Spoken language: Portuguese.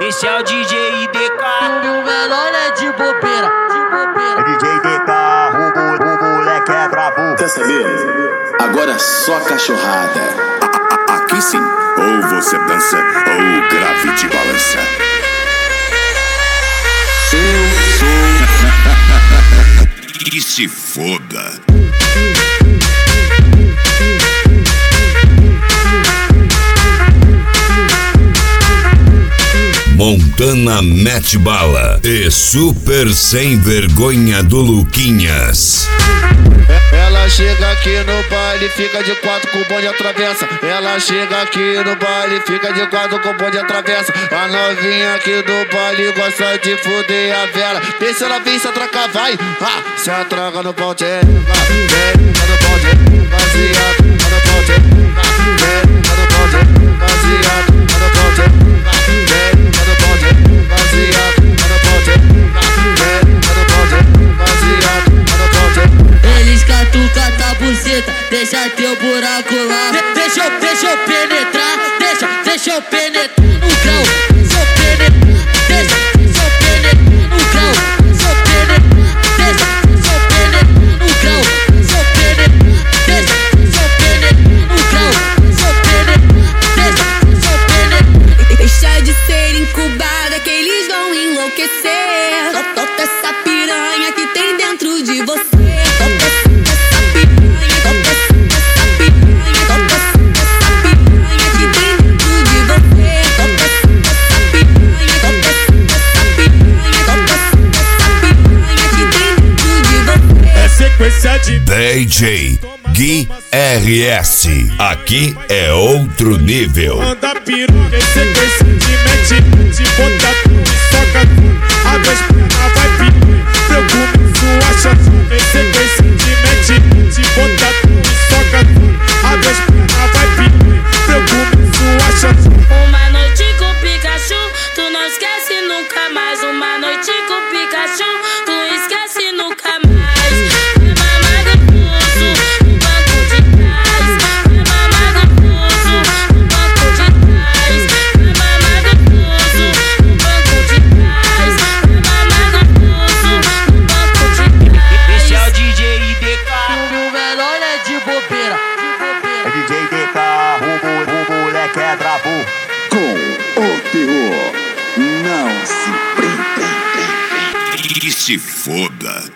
Esse é o DJ IDK. E o menor é de bobeira, de bobeira. É DJ IDK, o moleque é brabo. Quer saber? Agora é só cachorrada. Aqui sim. Ou você dança, ou o grave te balança. Eu sou. E se foda. Montana mete bala e super sem vergonha do Luquinhas. Ela chega aqui no baile, fica de quatro com o bonde atravessa. Ela chega aqui no baile, fica de quatro com o bonde atravessa. A novinha aqui do baile gosta de fuder a Vera. Deixa ela vir, se atracar, vai. Se atraca no pau, tchê. Vem, tá no pau, tchê. Baseado, tá no pau, tchê. Vem, tá no pau, tchê. Baseado, tá no pau, tchê. Vem, tá no pau, tchê. Baseado, tá no pau, tchê. Vem, tá no pau, tchê. Baseado, tá no pau, tchê. Eles catucam a buceta, deixa teu buraco lá. Deixa eu penetrar, deixa eu penetrar no grau. Deixa eu penetrar, deixa eu penetrar no grau. Deixa eu penetrar, deixa eu penetrar no grau. Deixa eu penetrar, deixa eu penetrar no grau. Deixa eu penetrar, deixa eu penetrar. Deixa de ser incubada que eles vão enlouquecer. Solta essa piranha que tem dentro de você. DJ Gui RS, aqui é outro nível. Anda piroca, sequência de mete, te bota tudo e soca tudo. Abre as pernas, vai piranha, preocupe sua chata. Sequência de mete, te bota tudo e soca tudo. Abre as pernas, vai piranha, preocupe sua chata. Uma noite com Pikachu, tu não esquece nunca mais. Uma noite com Pikachu, tu esquece nunca mais. É DJ IDK, o moleque é brabo. Com o terror, não se brinca. E se foda.